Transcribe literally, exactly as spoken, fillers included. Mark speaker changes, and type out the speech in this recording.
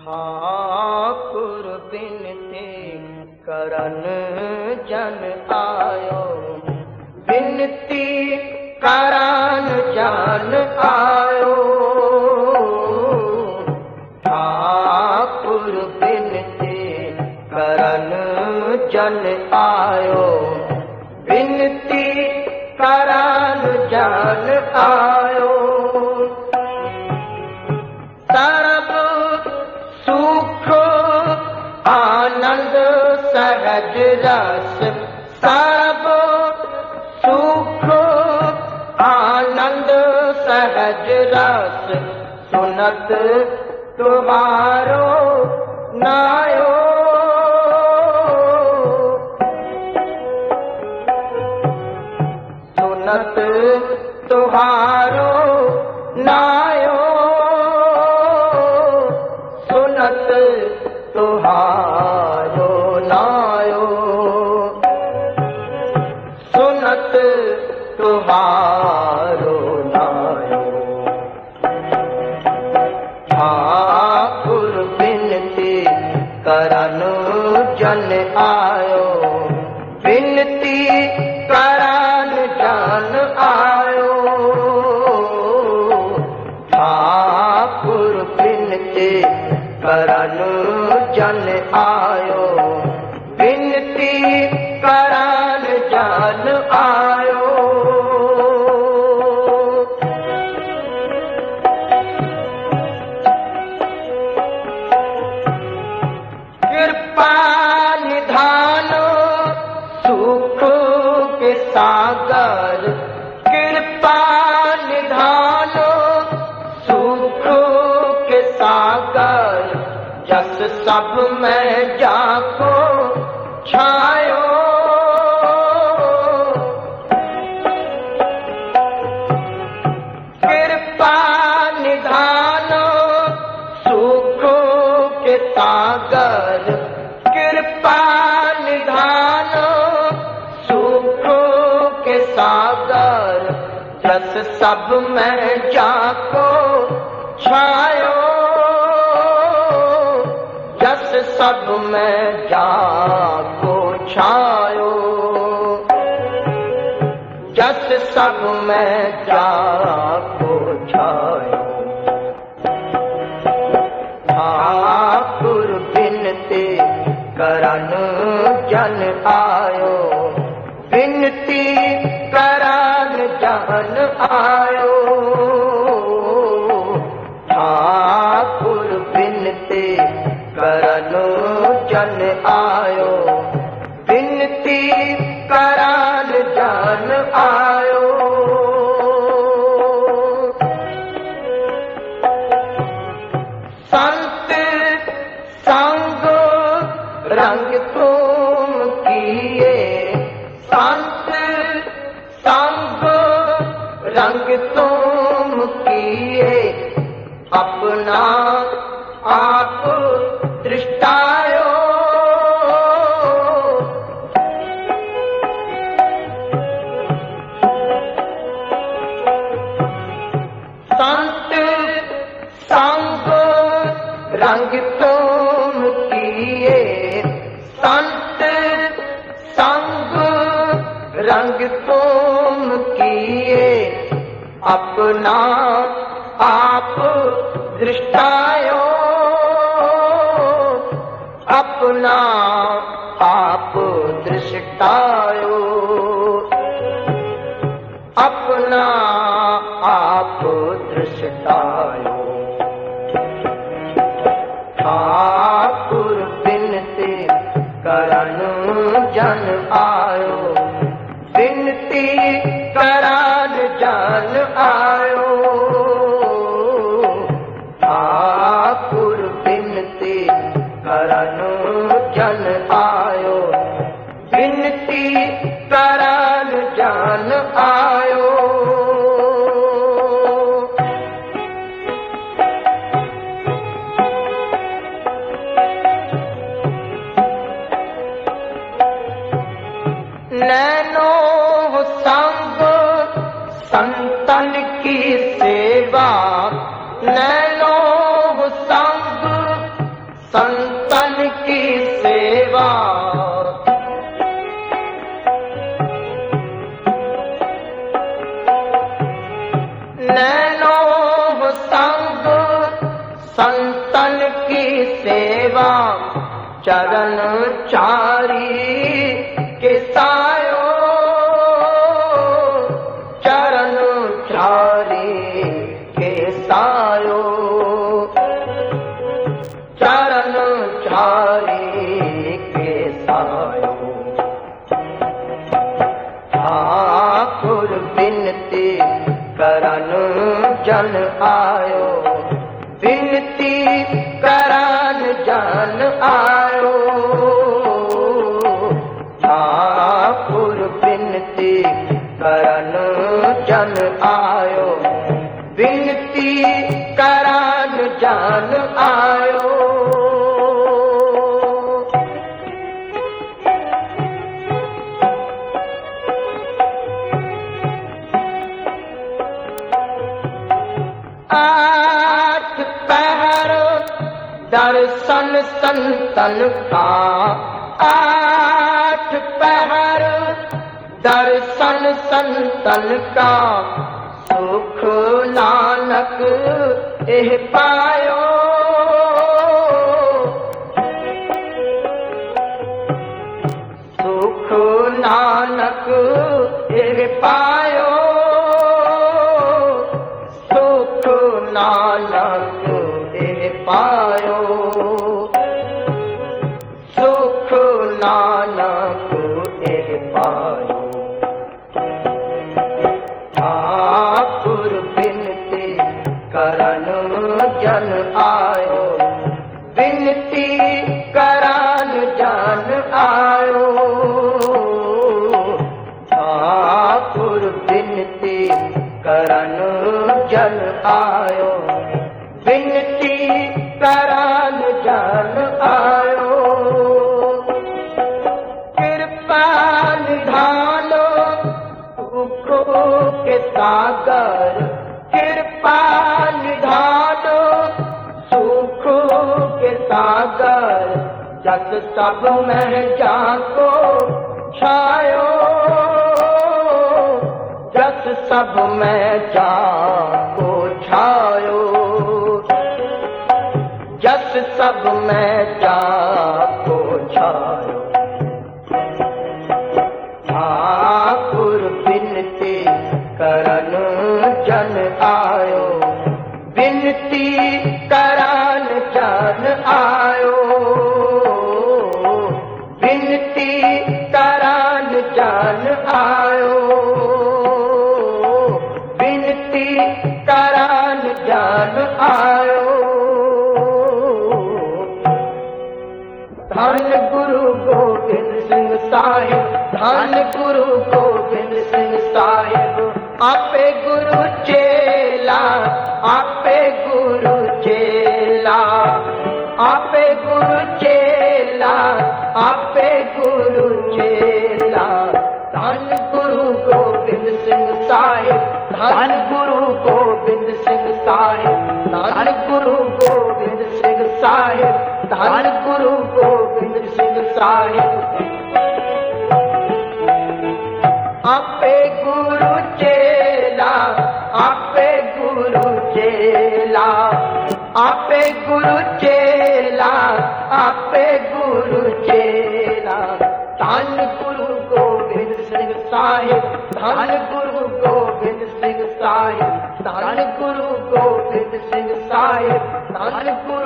Speaker 1: ठाकुर बिनती करन जन आयो, बिनती करन जन आयो। ठाकुर बिनती करन जन आयो, बिनती करन जन आयो। सर्ब सुख आनंद सहज रस, सर्ब सुख आनंद सहज रस, सुनत तुम्हारो नायो। सुनत तुम्हारो नायो, सुनत तुम्हारो नायो, सुनत तुम्हारो नायो। ठाकुर बिनती करन जन आयो, बिनती करन जन आयो। ठाकुर बिनती करन जन आयो, बिनती करन जन आयो। कृपा निधान सुख के सागर, कृपा निधान सुख के सागर, जस सब में जाको छायो। कृपा निधान सुख के सागर, कृपा निधान सुख के सागर, जस सब में जाको छायो। जस सब में जाको छायो, जस सब में जाको छायो। ठाकुर बिनती करन जन आयो, बिनती करन जन आयो। ठाकुर बिनती करन जन आयो, बिनती करन जन आयो। संत संग रंग तुम किए, संत संग रंग तुम किए, अपना आप दृष्टायो। संत संग रंग तुम किए, संत संग रंग तुम किए, अपना आप दृष्टायो। अपना आप दृष्टायो, अपना आप दृष्टायो। ठाकुर बिनती करन जन आयो, बिनती करन जन आयो। ठाकुर बिनती करन जन आयो, बिनती करन जन आयो। नैनो संग संतन की सेवा, नैनो संग संतन की सेवा चरण चारी के सायो, चरण चारी के सायो, चरण चारी के सायो। ठाकुर बिनती करन जन आयो, बिनती करन जन आयो। ठाकुर बिनती करन जन आयो, बिनती करन जन आयो। आठ पहर दर्शन संतन का, आठ पहर दर्शन संतन का, सुख नानक एह पायो। सुख नानक एह पायो, सुख नानक एह पायो, सुख नानक एह पायो। ठाकुर बिनती करन जन आयो, बिनती करन जन आयो। ठाकुर बिनती करन जन आयो, बिनती करन जन आयो। कृपा निधानो सुखों के सागर, कृपा निधानो सुखों के सागर, जस सब में जाको छायो, जस सब में जाको छायो, जस सब में जाको छायो। ठाकुर बिनती करन जन आयो, बिनती करन जन आयो, बिनती करन जन आयो, बिनती करन जन आयो। धन गुरु गोविंद सिंह साहिब, धन गुरु गोविंद सिंह साहिब, आपे गुरु चेला, आपे गुरु चेला, आपे गुरु चेला, आपे गुरु चेला। धन गुरु गोविंद सिंह साहिब, धन गुरु गोविंद सिंह साहिब, धन गुरु गोविंद सिंह साहिब, धन गुरु गोविंद सिंह साहिब। आपे गुरु चेला, आपे गुरु चेला, आपे गुरु चेला, आपे गुरु चेला। धन गुरु गोविंद सिंह साहिब, धन गुरु गोविंद सिंह साहिब, धन गुरु गोविंद सिंह साहिब, धन गुरु